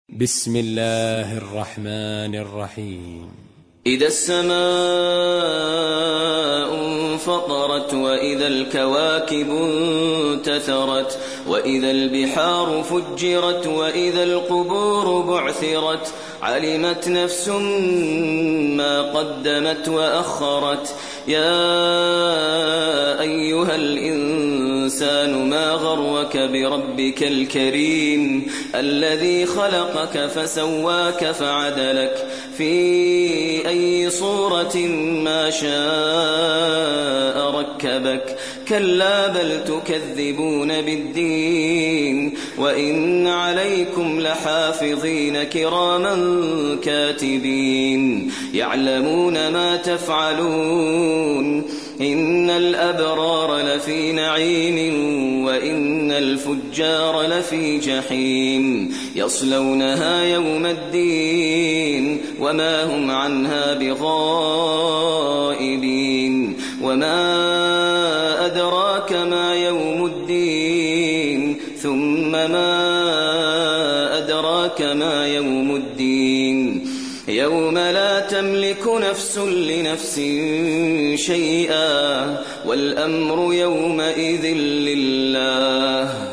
بسم الله الرحمن الرحيم. إذا السماء انفطرت وإذا الكواكب انتثرت وإذا البحار فجرت وإذا القبور بعثرت علمت نفس ما قدمت وأخرت. يا أيها الإنسان ما غرك بربك الكريم الذي خلقك فسواك فعدلك في أي صورة ما شاء ركبك. كلا بل تكذبون بالدين وإن عليكم لحافظين كراما كاتبين يعلمون ما تفعلون. إن الأبرار لفي نعيم وإن الفجار لفي جحيم يصلونها يوم الدين وما هم عنها بغائبين. وما أدراك ما يوم الدين ثم ما أدراك ما يوم الدين يوم لا تملك نفس لنفس شيئا والأمر يومئذ لله.